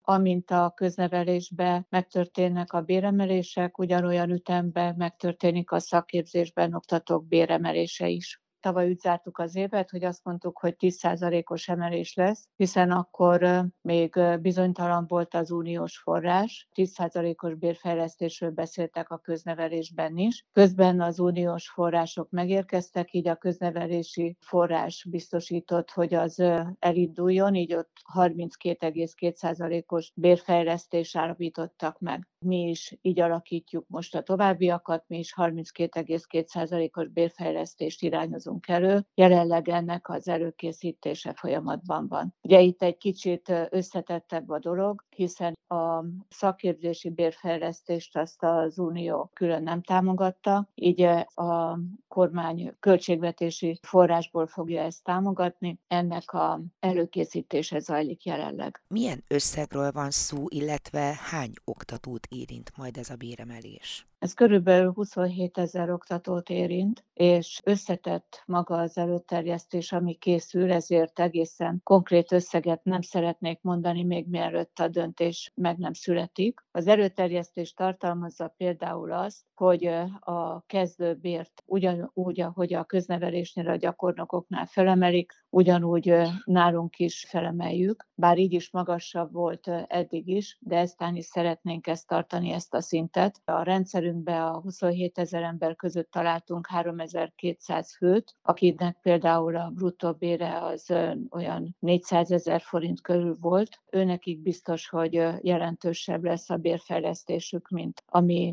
amint a köznevelésben megtörténnek a béremelések, ugyanolyan ütemben megtörténik a szakképzésben oktatók béremelése is. Tavaly úgy zártuk az évet, hogy azt mondtuk, hogy 10%-os emelés lesz, hiszen akkor még bizonytalan volt az uniós forrás. 10%-os bérfejlesztésről beszéltek a köznevelésben is. Közben az uniós források megérkeztek, így a köznevelési forrás biztosított, hogy az elinduljon, így ott 32,2%-os bérfejlesztést állapítottak meg. Mi is így alakítjuk most a továbbiakat, mi is 32,2%-os bérfejlesztést irányozunk elő. Jelenleg ennek az előkészítése folyamatban van. Ugye itt egy kicsit összetettebb a dolog, hiszen a szakképzési bérfejlesztést azt az Unió külön nem támogatta, így a kormány költségvetési forrásból fogja ezt támogatni. Ennek az előkészítése zajlik jelenleg. Milyen összegről van szó, illetve hány oktatót érint majd ez a béremelés? Ez körülbelül 27 000 oktatót érint, és összetett maga az előterjesztés, ami készül, ezért egészen konkrét összeget nem szeretnék mondani, még mielőtt a döntés meg nem születik. Az előterjesztés tartalmazza például azt, hogy a kezdőbért ugyanúgy, ahogy a köznevelésnél a gyakornokoknál felemelik, ugyanúgy nálunk is felemeljük, bár így is magasabb volt eddig is, de eztán is szeretnénk ezt tartani, ezt a szintet. A rendszerünkben a 27 000 ember között találtunk 3200 főt, akinek például a bruttó bére az olyan 400 000 forint körül volt. Őnekik biztos, hogy jelentősebb lesz a bérfejlesztésük, mint ami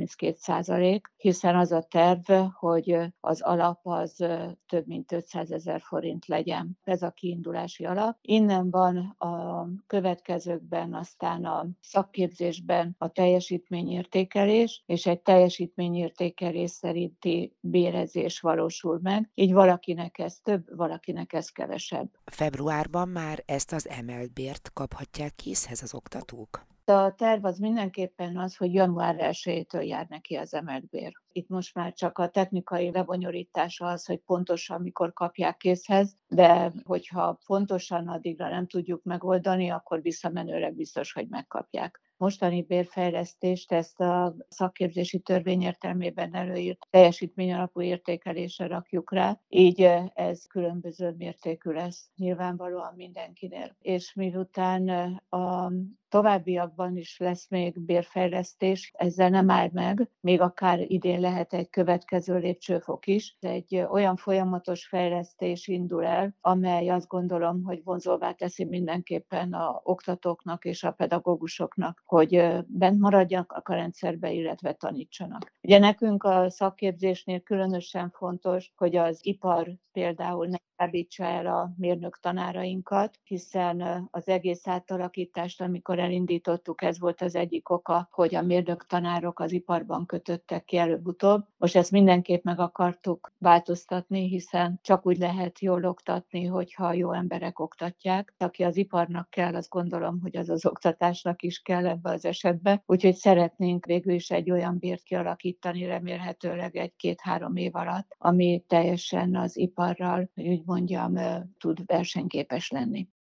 32%, hiszen az a terv, hogy az alap az több mint 500 000 forint legyen. Ez a kiindulási alap. Innen van a következőkben aztán a szakképzésben a teljesítményértékelés, és egy teljesítményértékelés szerinti bérezés valósul meg. Így valakinek ez több, valakinek ez kevesebb. Februárban már ezt az emelt bért kaphatják készhez az oktatók? A terv az mindenképpen az, hogy január 1-től jár neki az emelt bér. Itt most már csak a technikai lebonyolítása az, hogy pontosan mikor kapják készhez, de hogyha pontosan addigra nem tudjuk megoldani, akkor visszamenőleg biztos, hogy megkapják. Mostani bérfejlesztést ezt a szakképzési törvény értelmében előírt teljesítmény alapú értékelésre rakjuk rá, így ez különböző mértékű lesz nyilvánvalóan mindenkinél. És miután a továbbiakban is lesz még bérfejlesztés, ezzel nem áll meg, még akár idén lehet egy következő lépcsőfok is. Egy olyan folyamatos fejlesztés indul el, amely azt gondolom, hogy vonzóvá teszi mindenképpen az oktatóknak és a pedagógusoknak, hogy bent maradjanak a rendszerbe, illetve tanítsanak. Ugye nekünk a szakképzésnél különösen fontos, hogy az ipar például ne kábítsa el a mérnök tanárainkat, hiszen az egész átalakítást, amikor elindítottuk, ez volt az egyik oka, hogy a mérnök tanárok az iparban kötöttek ki előbb-utóbb. Most ezt mindenképp meg akartuk változtatni, hiszen csak úgy lehet jól oktatni, hogyha jó emberek oktatják. Aki az iparnak kell, azt gondolom, hogy az oktatásnak is kell ebbe az esetbe. Úgyhogy szeretnénk végül is egy olyan bért kialakítani, remélhetőleg 1-2-3 év alatt, ami teljesen az iparral, hogy úgy mondjam, tud versenyképes lenni.